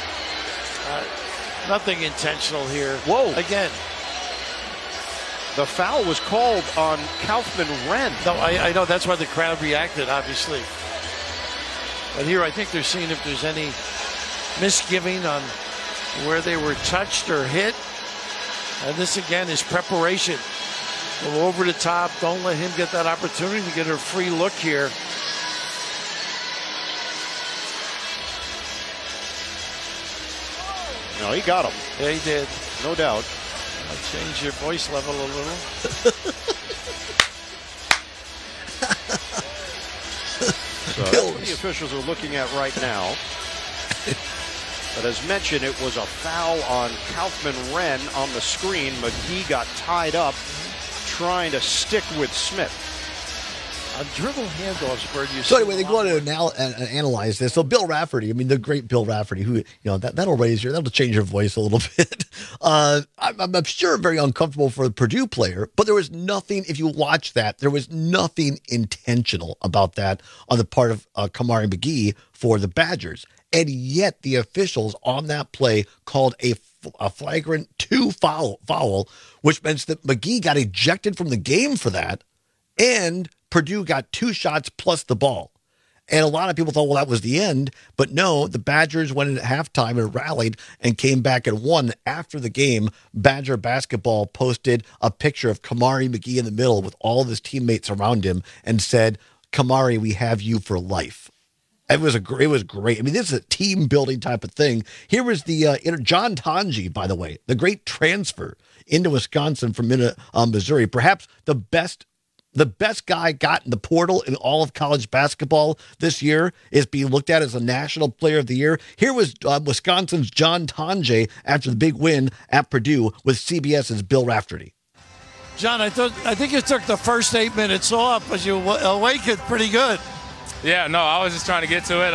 Nothing intentional here. Whoa. Again. The foul was called on Kaufman-Wren. No, I know. That's why the crowd reacted, obviously. But here I think they're seeing if there's any misgiving on where they were touched or hit. And this, again, is preparation. Go over the top. Don't let him get that opportunity to get a free look here. No, he got him. Yeah, he did. No doubt. I'll change your voice level a little. So that's what the officials are looking at right now. But as mentioned, it was a foul on Kaufman-Wren on the screen. McGee got tied up trying to stick with Smith. On dribble handoffs, Bird, So anyway, they go on to analyze this. So Bill Raftery, I mean, the great Bill Raftery, who, that'll change your voice a little bit. I'm sure very uncomfortable for the Purdue player, but there was nothing, if you watch that, there was nothing intentional about that on the part of Kamari McGee for the Badgers. And yet the officials on that play called a flagrant 2 foul, which meant that McGee got ejected from the game for that, and Purdue got 2 shots plus the ball. And a lot of people thought, well, that was the end. But no, the Badgers went in at halftime and rallied and came back and won. After the game, Badger basketball posted a picture of Kamari McGee in the middle with all of his teammates around him and said, Kamari, we have you for life. It was great. I mean, this is a team building type of thing. Here was the John Tonji, by the way, the great transfer into Wisconsin from Missouri, perhaps the best guy got in the portal in all of college basketball this year, is being looked at as a national player of the year. Here was Wisconsin's John Tonje after the big win at Purdue with CBS's Bill Raftery. John, I think you took the first 8 minutes off, but you awakened pretty good. Yeah, no, I was just trying to get to it.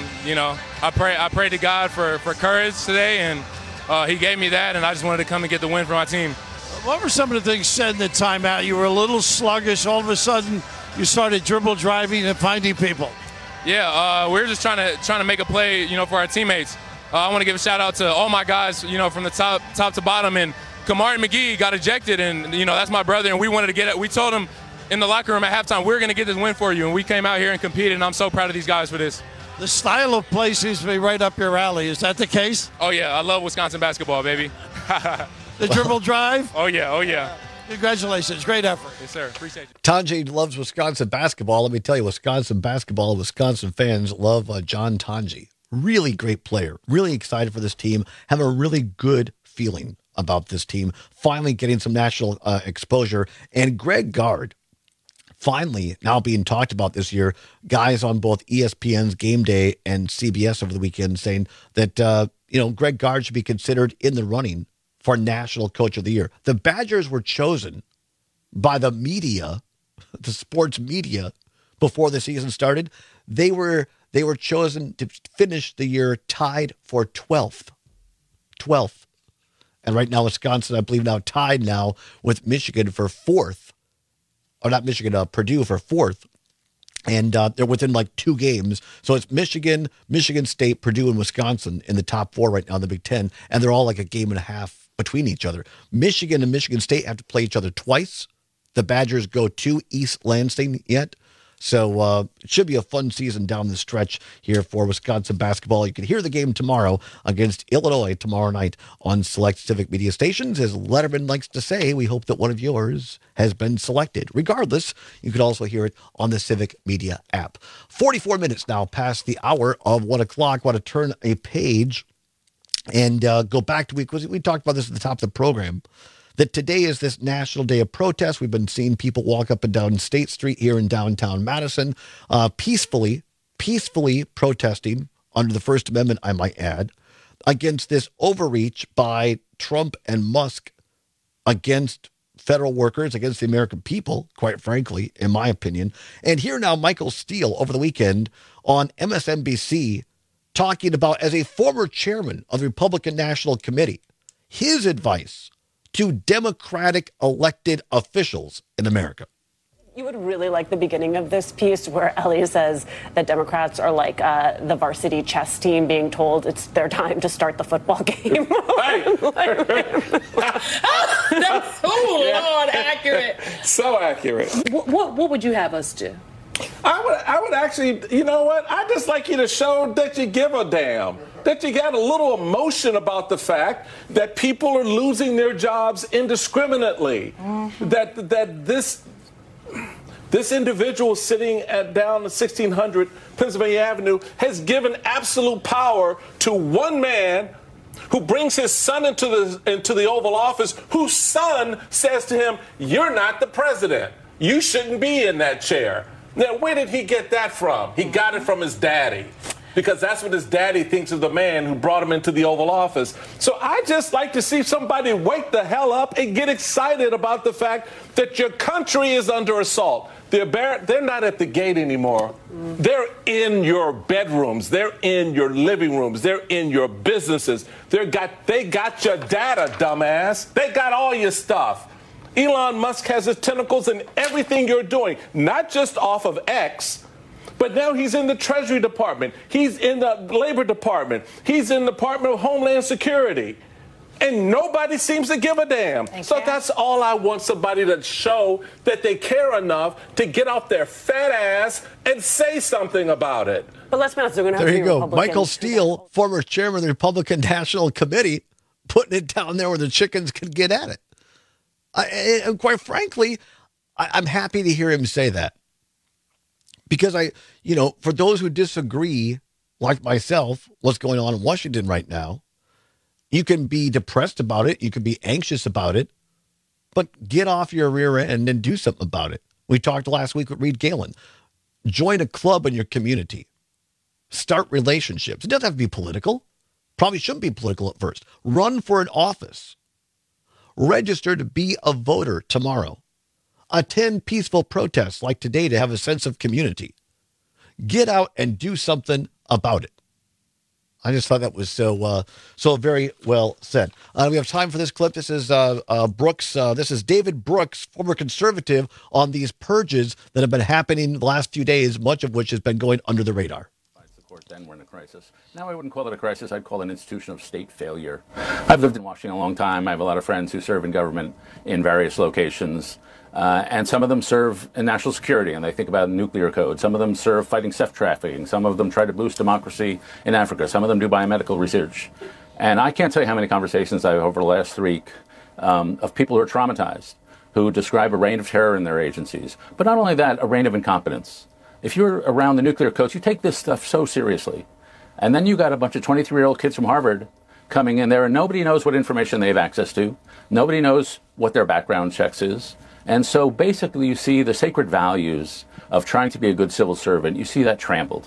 I prayed to God for courage today, and he gave me that, and I just wanted to come and get the win for my team. What were some of the things said in the timeout? You were a little sluggish. All of a sudden, you started dribble driving and finding people. Yeah, we were just trying to make a play, for our teammates. I want to give a shout out to all my guys, from the top to bottom. And Kamari McGee got ejected, and that's my brother. And we wanted to get it. We told him in the locker room at halftime, we're going to get this win for you. And we came out here and competed. And I'm so proud of these guys for this. The style of play seems to be right up your alley. Is that the case? Oh yeah, I love Wisconsin basketball, baby. The dribble drive? Oh, yeah. Congratulations. Great effort. Yes, sir. Appreciate you. Tonje loves Wisconsin basketball. Let me tell you, Wisconsin basketball, Wisconsin fans love John Tonje. Really great player. Really excited for this team. Have a really good feeling about this team. Finally getting some national exposure. And Greg Gard, finally now being talked about this year. Guys on both ESPN's Game Day and CBS over the weekend saying that, Greg Gard should be considered in the running for National Coach of the Year. The Badgers were chosen by the media, the sports media, before the season started. They were chosen to finish the year tied for 12th. And right now, Wisconsin, I believe, now tied now with Michigan for 4th. Or not Michigan, Purdue for 4th. And they're within like 2 games. So it's Michigan, Michigan State, Purdue, and Wisconsin in the top 4 right now in the Big Ten. And they're all like a game and a half between each other. Michigan and Michigan State have to play each other twice. The Badgers go to East Lansing yet. So it should be a fun season down the stretch here for Wisconsin basketball. You can hear the game tomorrow against Illinois tomorrow night on select Civic Media stations. As Letterman likes to say, we hope that one of yours has been selected. Regardless, you can also hear it on the Civic Media app. 44 minutes now past the hour of 1 o'clock. Want to turn a page and go back to week. We talked about this at the top of the program. that today is this National Day of Protest. We've been seeing people walk up and down State Street here in downtown Madison, peacefully protesting under the First Amendment, I might add, against this overreach by Trump and Musk against federal workers, against the American people, quite frankly, in my opinion. And here now, Michael Steele over the weekend on MSNBC talking about, as a former chairman of the Republican National Committee, his advice to Democratic elected officials in America. You would really like the beginning of this piece where Ellie says that Democrats are like the varsity chess team being told it's their time to start the football game. That's so Lord accurate. So accurate. What would you have us do? I would actually, you know what? I'd just like you to show that you give a damn. That you got a little emotion about the fact that people are losing their jobs indiscriminately. Mm-hmm. That this individual sitting down at 1600 Pennsylvania Avenue has given absolute power to one man who brings his son into the Oval Office, whose son says to him, "You're not the president. You shouldn't be in that chair." Now, where did he get that from? He got it from his daddy, because that's what his daddy thinks of the man who brought him into the Oval Office. So I just like to see somebody wake the hell up and get excited about the fact that your country is under assault. They're not at the gate anymore. They're in your bedrooms. They're in your living rooms. They're in your businesses. They got your data, dumbass. They got all your stuff. Elon Musk has his tentacles in everything you're doing, not just off of X, but now he's in the Treasury Department. He's in the Labor Department. He's in the Department of Homeland Security. And nobody seems to give a damn. So that's all I want, somebody to show that they care enough to get off their fat ass and say something about it. But let's be honest, they're going to have there to you be go. Republicans. Michael Steele, former chairman of the Republican National Committee, putting it down there where the chickens could get at it. And quite frankly, I'm happy to hear him say that. Because for those who disagree, like myself, what's going on in Washington right now, you can be depressed about it. You can be anxious about it, but get off your rear end and do something about it. We talked last week with Reed Galen. Join a club in your community. Start relationships. It doesn't have to be political. Probably shouldn't be political at first. Run for an office. Register to be a voter tomorrow. Attend peaceful protests like today to have a sense of community. Get out and do something about it. I just thought that was so very well said. We have time for this clip. This is Brooks. This is David Brooks, former conservative, on these purges that have been happening the last few days, much of which has been going under the radar. Then we're in a crisis. Now I wouldn't call it a crisis. I'd call it an institution of state failure. I've lived in Washington a long time. I have a lot of friends who serve in government in various locations. And some of them serve in national security, and they think about nuclear code. Some of them serve fighting sex trafficking. Some of them try to boost democracy in Africa. Some of them do biomedical research. And I can't tell you how many conversations I've over the last week of people who are traumatized, who describe a reign of terror in their agencies. But not only that, a reign of incompetence. If you're around the nuclear codes, you take this stuff so seriously. And then you got a bunch of 23-year-old kids from Harvard coming in there, and nobody knows what information they have access to. Nobody knows what their background checks is. And so basically you see the sacred values of trying to be a good civil servant, you see that trampled.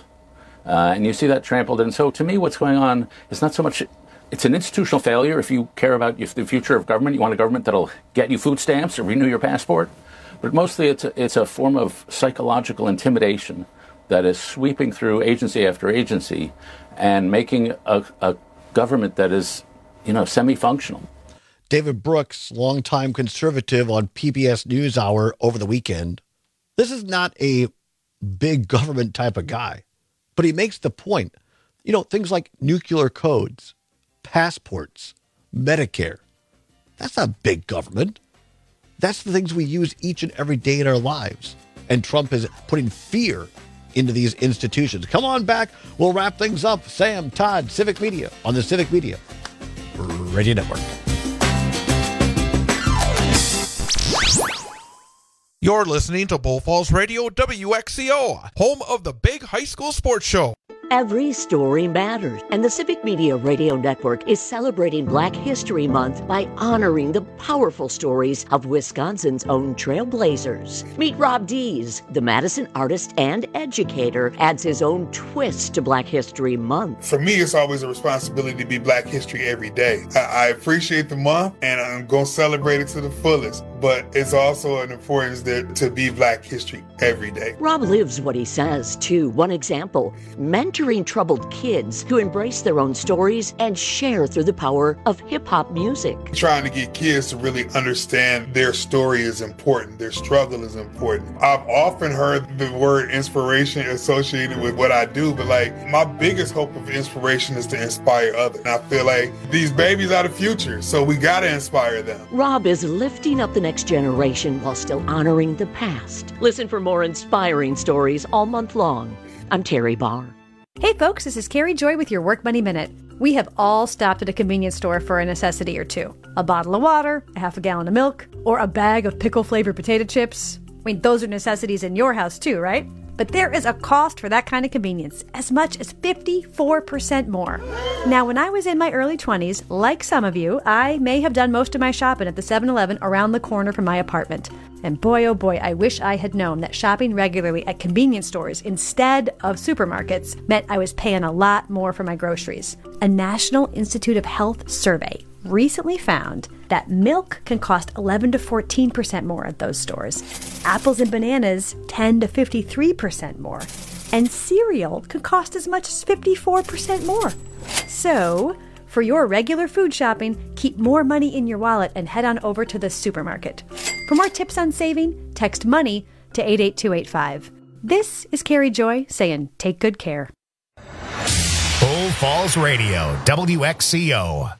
And so to me what's going on is not so much, it's an institutional failure. If you care about the future of government, you want a government that'll get you food stamps or renew your passport. But mostly it's a form of psychological intimidation that is sweeping through agency after agency and making a government that is, semi-functional. David Brooks, longtime conservative on PBS NewsHour over the weekend. This is not a big government type of guy, but he makes the point. Things like nuclear codes, passports, Medicare. That's not big government. That's the things we use each and every day in our lives. And Trump is putting fear into these institutions. Come on back. We'll wrap things up. Sam, Todd, Civic Media on the Civic Media Radio Network. You're listening to Bull Falls Radio, WXCO, home of the big high school sports show. Every story matters, and the Civic Media Radio Network is celebrating Black History Month by honoring the powerful stories of Wisconsin's own trailblazers. Meet Rob Dees, the Madison artist and educator, adds his own twist to Black History Month. For me, it's always a responsibility to be Black History every day. I appreciate the month, and I'm going to celebrate it to the fullest, but it's also an importance to be Black History every day. Rob lives what he says, too. One example, mentoring troubled kids to embrace their own stories and share through the power of hip-hop music. Trying to get kids to really understand their story is important, their struggle is important. I've often heard the word inspiration associated with what I do, but my biggest hope of inspiration is to inspire others. And I feel like these babies are the future, so we gotta inspire them. Rob is lifting up the next generation while still honoring the past. Listen for more inspiring stories all month long. I'm Terry Barr. Hey folks, this is Carrie Joy with your Work Money Minute. We have all stopped at a convenience store for a necessity or two. A bottle of water, a half a gallon of milk, or a bag of pickle-flavored potato chips. I mean, those are necessities in your house too, right? But there is a cost for that kind of convenience, as much as 54% more. Now, when I was in my early 20s, like some of you, I may have done most of my shopping at the 7-Eleven around the corner from my apartment. And boy, oh boy, I wish I had known that shopping regularly at convenience stores instead of supermarkets meant I was paying a lot more for my groceries. A National Institute of Health survey recently found that milk can cost 11 to 14% more at those stores. Apples and bananas 10 to 53% more. And cereal can cost as much as 54% more. So, for your regular food shopping, keep more money in your wallet and head on over to the supermarket. For more tips on saving, text MONEY to 88285. This is Carrie Joy saying take good care. Bull Falls Radio, WXCO.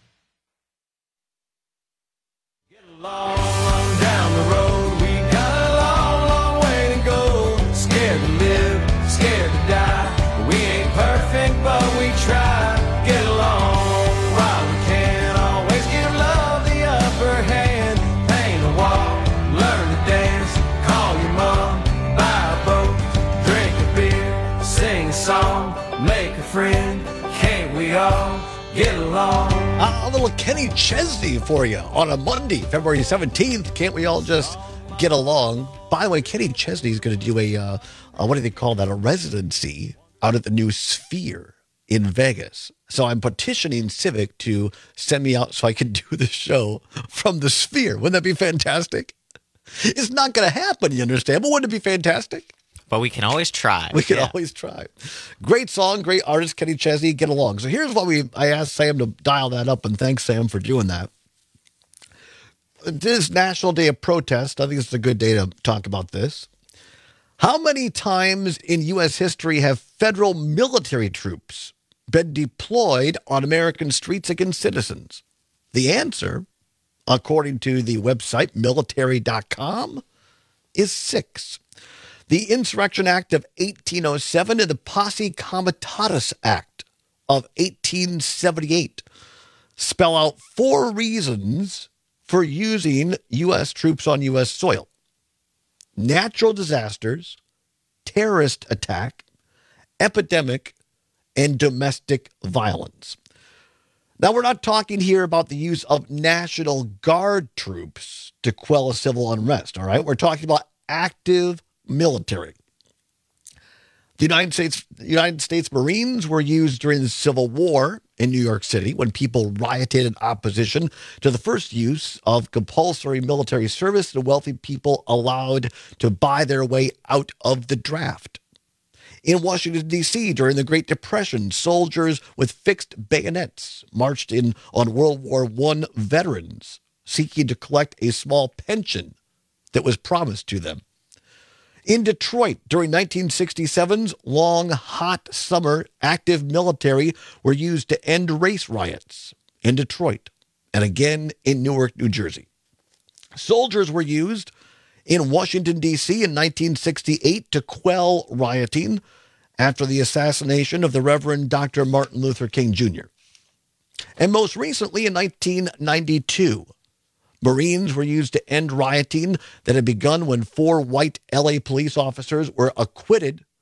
Long down the road, we got a long, long way to go. Scared to live, scared to die. We ain't perfect, but we try. Get along while we can. Always give love the upper hand. Paint a wall, learn to dance. Call your mom, buy a boat, drink a beer, sing a song, make a friend. Can't we all get along? A little Kenny Chesney for you on a Monday, February 17th. Can't we all just get along? By the way, Kenny Chesney is going to do a what do they call that? A residency out at the new Sphere in Vegas. So I'm petitioning Civic to send me out so I can do the show from the Sphere. Wouldn't that be fantastic? It's not going to happen, you understand? But wouldn't it be fantastic? But we can always try. We can always try. Great song, great artist, Kenny Chesney, get along. So here's what I asked Sam to dial that up, and thanks, Sam, for doing that. This National Day of Protest, I think it's a good day to talk about this. How many times in U.S. history have federal military troops been deployed on American streets against citizens? The answer, according to the website military.com, is 6. The Insurrection Act of 1807 and the Posse Comitatus Act of 1878 spell out 4 reasons for using U.S. troops on U.S. soil: natural disasters, terrorist attack, epidemic, and domestic violence. Now, we're not talking here about the use of National Guard troops to quell a civil unrest, all right? We're talking about active military. The United States Marines were used during the Civil War in New York City when people rioted in opposition to the first use of compulsory military service and wealthy people allowed to buy their way out of the draft. In Washington, D.C., during the Great Depression, soldiers with fixed bayonets marched in on World War I veterans, seeking to collect a small pension that was promised to them. In Detroit, during 1967's long, hot summer, active military were used to end race riots in Detroit and again in Newark, New Jersey. Soldiers were used in Washington, D.C. in 1968 to quell rioting after the assassination of the Reverend Dr. Martin Luther King Jr. And most recently in 1992, Marines were used to end rioting that had begun when 4 white LA police officers were acquitted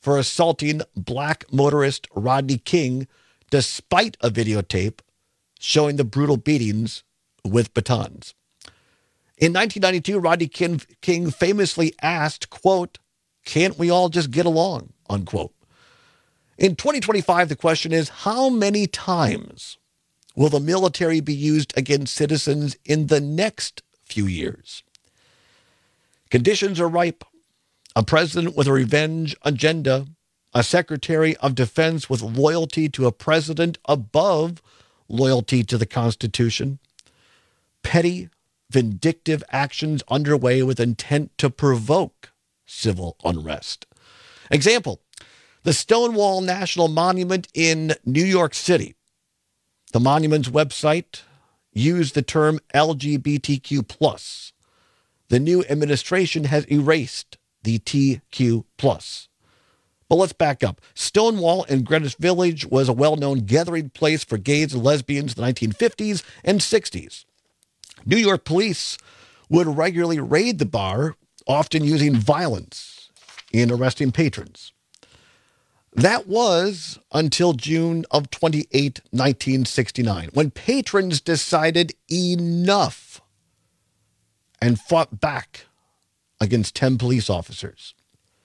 for assaulting black motorist Rodney King, despite a videotape showing the brutal beatings with batons. In 1992, Rodney King famously asked, quote, "Can't we all just get along?" unquote. In 2025, the question is, how many times will the military be used against citizens in the next few years? Conditions are ripe. A president with a revenge agenda, a secretary of defense with loyalty to a president above loyalty to the Constitution, petty, vindictive actions underway with intent to provoke civil unrest. Example, the Stonewall National Monument in New York City. The monument's website used the term LGBTQ+. The new administration has erased the TQ+. But let's back up. Stonewall in Greenwich Village was a well-known gathering place for gays and lesbians in the 1950s and 60s. New York police would regularly raid the bar, often using violence in arresting patrons. That was until June of 28, 1969, when patrons decided enough and fought back against 10 police officers.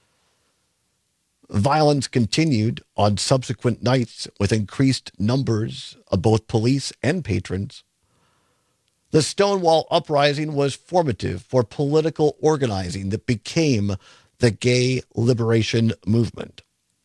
Violence continued on subsequent nights with increased numbers of both police and patrons. The Stonewall Uprising was formative for political organizing that became the gay liberation movement.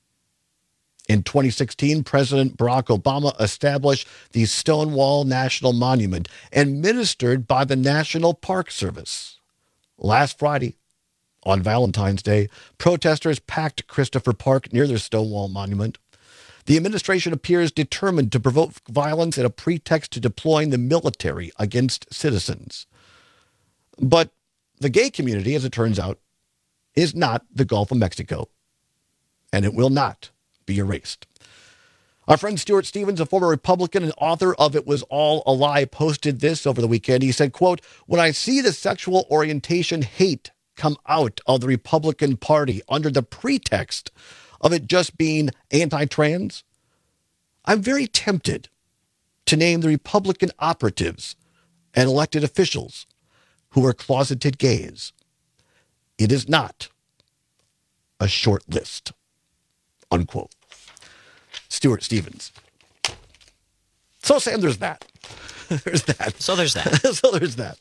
In 2016, President Barack Obama established the Stonewall National Monument, administered by the National Park Service. Last Friday, on Valentine's Day, protesters packed Christopher Park near the Stonewall Monument. The administration appears determined to provoke violence in a pretext to deploying the military against citizens. But the gay community, as it turns out, is not the Gulf of Mexico, and it will not be erased. Our friend Stuart Stevens, a former Republican and author of It Was All a Lie, posted this over the weekend. He said, quote, "When I see the sexual orientation hate come out of the Republican Party under the pretext of it just being anti-trans, I'm very tempted to name the Republican operatives and elected officials who are closeted gays. It is not a short list," unquote. Stuart Stevens. So, Sam, there's that. There's that. So there's that. So there's that.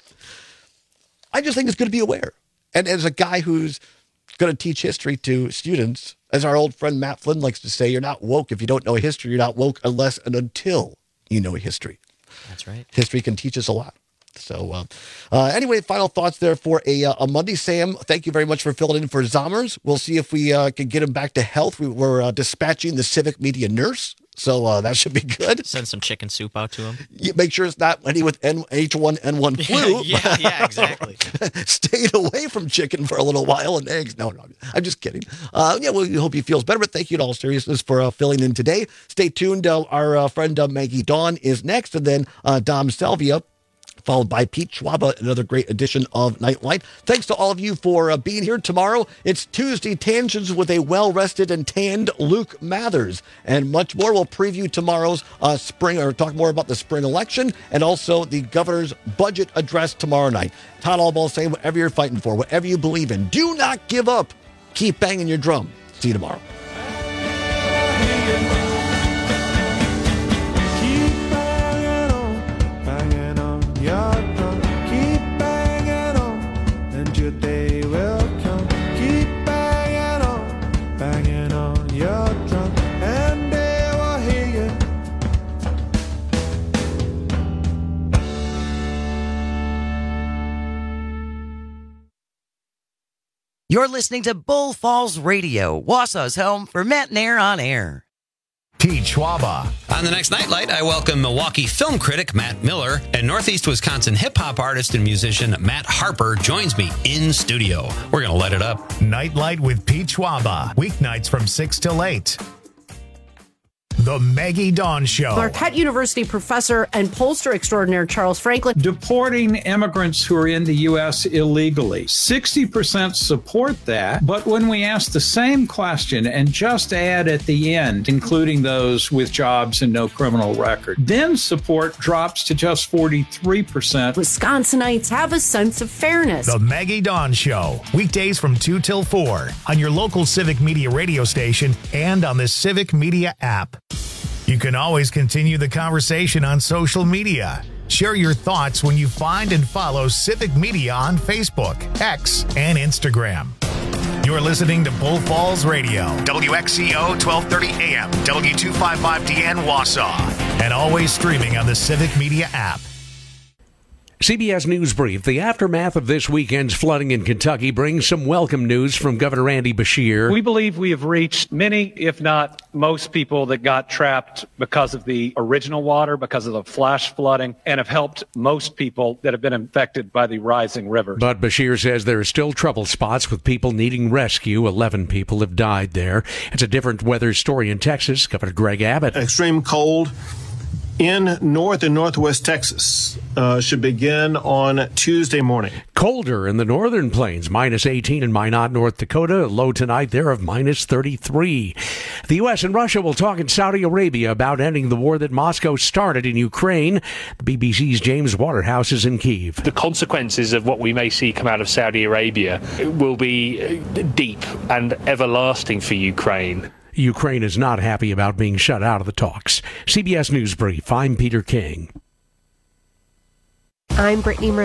I just think it's good to be aware. And as a guy who's going to teach history to students, as our old friend Matt Flynn likes to say, you're not woke if you don't know history. You're not woke unless and until you know history. That's right. History can teach us a lot. So anyway, final thoughts there for a Monday. Sam, thank you very much for filling in for Zommers. We'll see if we can get him back to health. We're dispatching the civic media nurse, so that should be good. Send some chicken soup out to him. Make sure it's not any with H1N1 flu. yeah, exactly. Stayed away from chicken for a little while and eggs. No, I'm just kidding. We hope he feels better, but thank you in all seriousness for filling in today. Stay tuned. Our friend Maggie Dawn is next, and then Dom Salvia, followed by Pete Schwaba, another great edition of Nightlight. Thanks to all of you for being here. Tomorrow, it's Tuesday Tangents with a well-rested and tanned Luke Mathers. And much more. We'll preview tomorrow's spring, or talk more about the spring election, and also the governor's budget address tomorrow night. Todd Allball saying, whatever you're fighting for, whatever you believe in, do not give up. Keep banging your drum. See you tomorrow. You're listening to Bull Falls Radio, Wausau's home for Matt Nair on air. Pete Schwaba. On the next Nightlight, I welcome Milwaukee film critic Matt Miller, and Northeast Wisconsin hip-hop artist and musician Matt Harper joins me in studio. We're going to let it up. Nightlight with Pete Schwaba. Weeknights from 6 till 8. The Maggie Dawn Show. Marquette University professor and pollster extraordinaire Charles Franklin. Deporting immigrants who are in the U.S. illegally. 60% support that, but when we ask the same question and just add at the end, including those with jobs and no criminal record, then support drops to just 43%. Wisconsinites have a sense of fairness. The Maggie Dawn Show. Weekdays from 2 till 4 on your local Civic Media radio station and on the Civic Media app. You can always continue the conversation on social media. Share your thoughts when you find and follow Civic Media on Facebook, X, and Instagram. You're listening to Bull Falls Radio, WXCO 1230 AM, W255DN Wausau, and always streaming on the Civic Media app. CBS News Brief. The aftermath of this weekend's flooding in Kentucky brings some welcome news from Governor Andy Beshear. We believe we have reached many, if not most people that got trapped because of the original water, because of the flash flooding, and have helped most people that have been infected by the rising river. But Beshear says there are still trouble spots with people needing rescue. 11 people have died there. It's a different weather story in Texas. Governor Greg Abbott. Extreme cold in North and Northwest Texas should begin on Tuesday morning. Colder in the northern plains, minus 18 in Minot, North Dakota. A low tonight there of minus 33. The U.S. and Russia will talk in Saudi Arabia about ending the war that Moscow started in Ukraine. The BBC's James Waterhouse is in Kyiv. The consequences of what we may see come out of Saudi Arabia will be deep and everlasting for Ukraine. Ukraine is not happy about being shut out of the talks. CBS News Brief. I'm Peter King. I'm Brittany